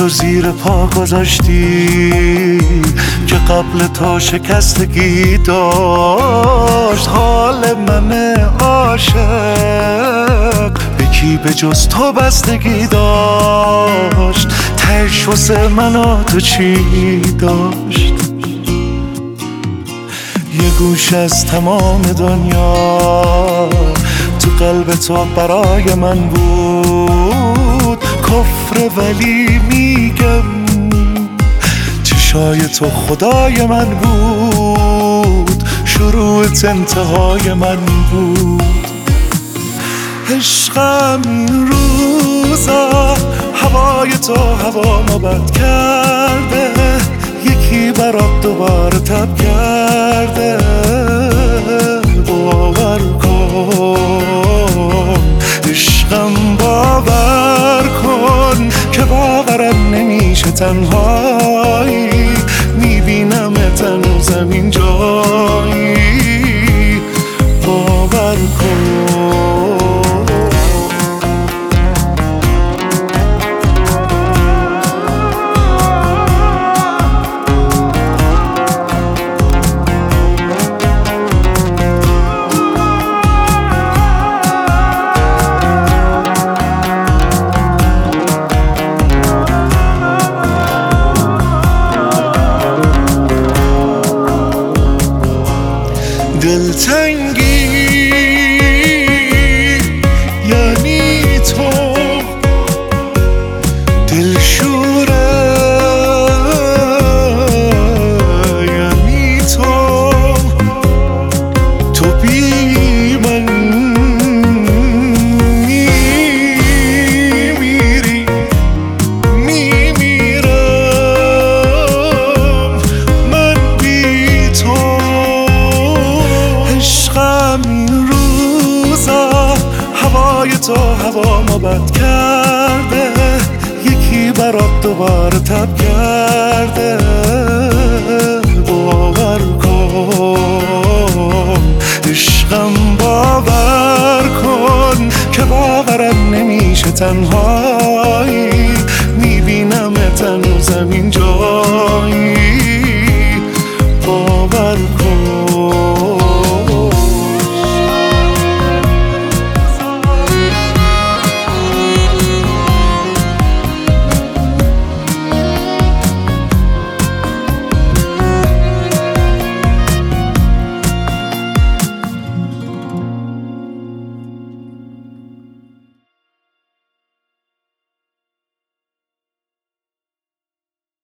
تو زیر پا گذاشتی که قبل تو شکستگی داشت. حال من عاشق به کی به جز تو بستگی داشت؟ تهش واسه من و تو چی داشت؟ یه گوش از تمام دنیا تو قلب تو برای من بود کفر، ولی میگم چشای تو خدای من بود، شروعت انتهای من بود. عشقم این روزا هوای تو هوامو بد کرده، یکی برات دوباره تب کرده. باور کن عشقم، باور کن که باورم نمیشه تنهایی میبینم هنوزم این جایی. باور کن دلتنگی یعنی تو، دلشوره یعنی تو بی من میمیری، میمیرم من بی تو. عشقم این روزا هوای تو هوامو بد کرده، یکی برات دوباره تب کرده. باور کن عشقم، باور کن که باورم نمیشه تنهایی میبینم هنوزم این جایی.